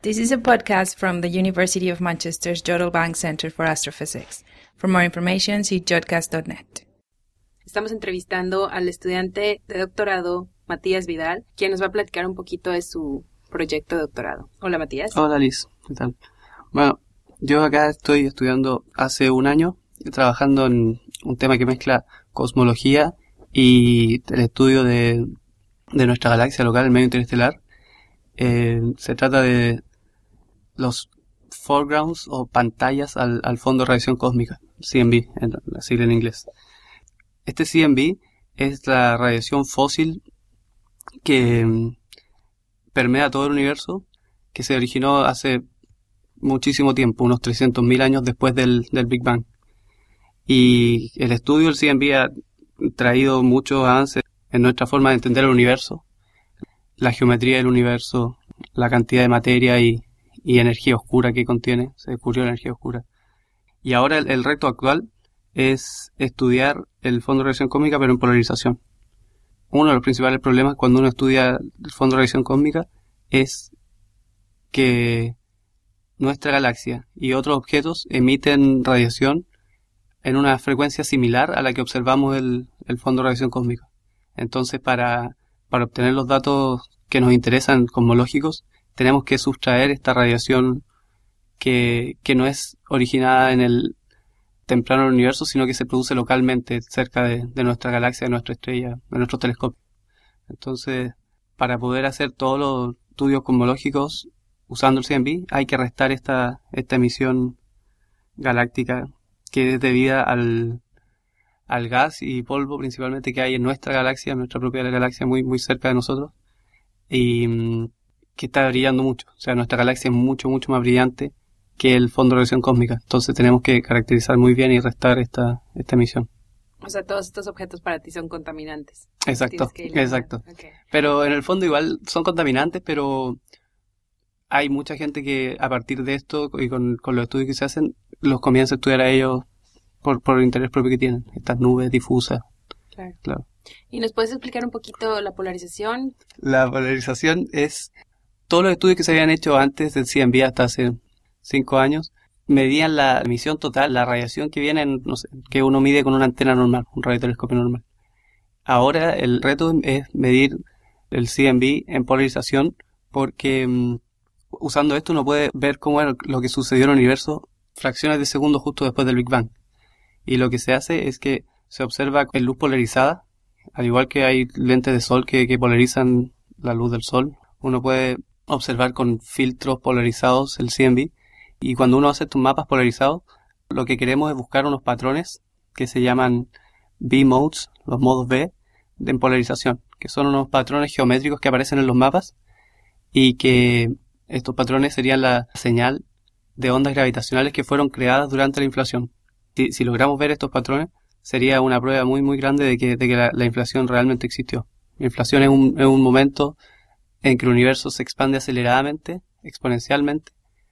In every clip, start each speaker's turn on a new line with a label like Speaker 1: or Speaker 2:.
Speaker 1: This is a podcast from the University of Manchester's Jodrell Bank Center for Astrophysics. For more information, see jodcast.net. Estamos entrevistando al estudiante de doctorado, Matías Vidal, quien nos va a platicar un poquito de su proyecto de doctorado. Hola, Matías.
Speaker 2: Hola, Liz. ¿Qué tal? Bueno, yo acá estoy estudiando hace un año, trabajando en un tema que mezcla cosmología y el estudio de nuestra galaxia local, el medio interestelar. Se trata de los foregrounds o pantallas al fondo de radiación cósmica, CMB, la sigla en inglés. Este CMB es la radiación fósil que permea todo el universo, que se originó hace muchísimo tiempo, unos 300.000 años después del Big Bang. Y el estudio del CMB ha traído muchos avances en nuestra forma de entender el universo, la geometría del universo, la cantidad de materia y energía oscura que contiene. Se descubrió la energía oscura. Y ahora el reto actual es estudiar el fondo de radiación cósmica, pero en polarización. Uno de los principales problemas cuando uno estudia el fondo de radiación cósmica es que nuestra galaxia y otros objetos emiten radiación en una frecuencia similar a la que observamos el fondo de radiación cósmica. Entonces, para obtener los datos que nos interesan cosmológicos, tenemos que sustraer esta radiación que no es originada en el temprano del universo, sino que se produce localmente cerca de nuestra galaxia, de nuestra estrella, de nuestro telescopio. Entonces, para poder hacer todos los estudios cosmológicos usando el CMB, hay que restar esta emisión galáctica que es debida al gas y polvo principalmente que hay en nuestra galaxia, nuestra propia galaxia muy, muy cerca de nosotros, y que está brillando mucho. O sea, nuestra galaxia es mucho, mucho más brillante que el fondo de radiación cósmica. Entonces tenemos que caracterizar muy bien y restar esta emisión.
Speaker 1: O sea, todos estos objetos para ti son contaminantes.
Speaker 2: Exacto, exacto. Okay. Pero en el fondo igual son contaminantes, pero hay mucha gente que a partir de esto y con los estudios que se hacen, los comienza a estudiar a ellos por el interés propio que tienen, estas nubes difusas. Claro.
Speaker 1: ¿Y nos puedes explicar un poquito la polarización?
Speaker 2: La polarización es todos los estudios que se habían hecho antes del CMB hasta hace 5 años, medían la emisión total, la radiación que viene, que uno mide con una antena normal, un radiotelescopio normal. Ahora el reto es medir el CMB en polarización porque usando esto uno puede ver cómo era lo que sucedió en el universo fracciones de segundo justo después del Big Bang. Y lo que se hace es que se observa en luz polarizada, al igual que hay lentes de sol que polarizan la luz del sol. Uno puede observar con filtros polarizados el CMB, y cuando uno hace estos mapas polarizados, lo que queremos es buscar unos patrones que se llaman B-modes, los modos B, en polarización, que son unos patrones geométricos que aparecen en los mapas, y que estos patrones serían la señal de ondas gravitacionales que fueron creadas durante la inflación. Si logramos ver estos patrones, sería una prueba muy muy grande de que la inflación realmente existió. La inflación es un momento en que el universo se expande aceleradamente, exponencialmente,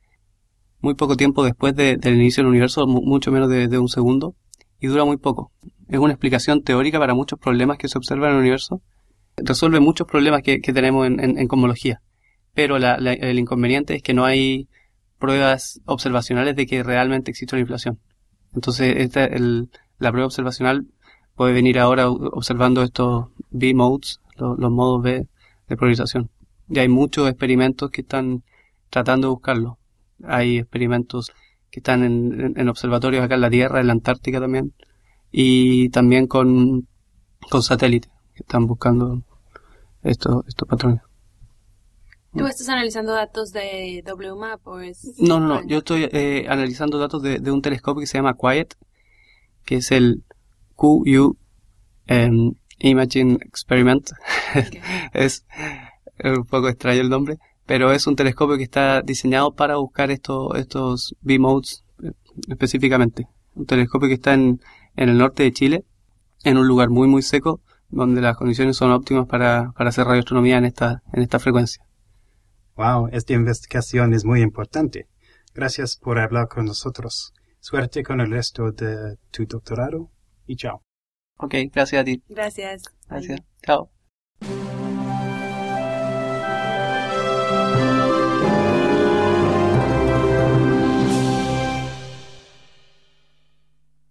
Speaker 2: muy poco tiempo después del inicio del universo, mucho menos de un segundo, y dura muy poco. Es una explicación teórica para muchos problemas que se observan en el universo. Resuelve muchos problemas que tenemos en cosmología, pero el inconveniente es que no hay pruebas observacionales de que realmente existe la inflación. Entonces, la prueba observacional puede venir ahora observando estos B-modes, los modos B de polarización. Y hay muchos experimentos que están tratando de buscarlo. Hay experimentos que están en observatorios acá en la Tierra, en la Antártica también, y también con satélites que están buscando estos patrones.
Speaker 1: ¿Tú estás analizando datos de WMAP o es...?
Speaker 2: No. Yo estoy analizando datos de un telescopio que se llama QUIET, que es el QU Imaging Experiment. Okay. Es un poco extraño el nombre, pero es un telescopio que está diseñado para buscar estos B-modes específicamente. Un telescopio que está en el norte de Chile, en un lugar muy muy seco, donde las condiciones son óptimas para hacer radioastronomía en esta frecuencia.
Speaker 3: Wow, esta investigación es muy importante. Gracias por hablar con nosotros. Suerte con el resto de tu doctorado y chao.
Speaker 2: Ok, gracias a ti.
Speaker 1: Gracias.
Speaker 2: Chao.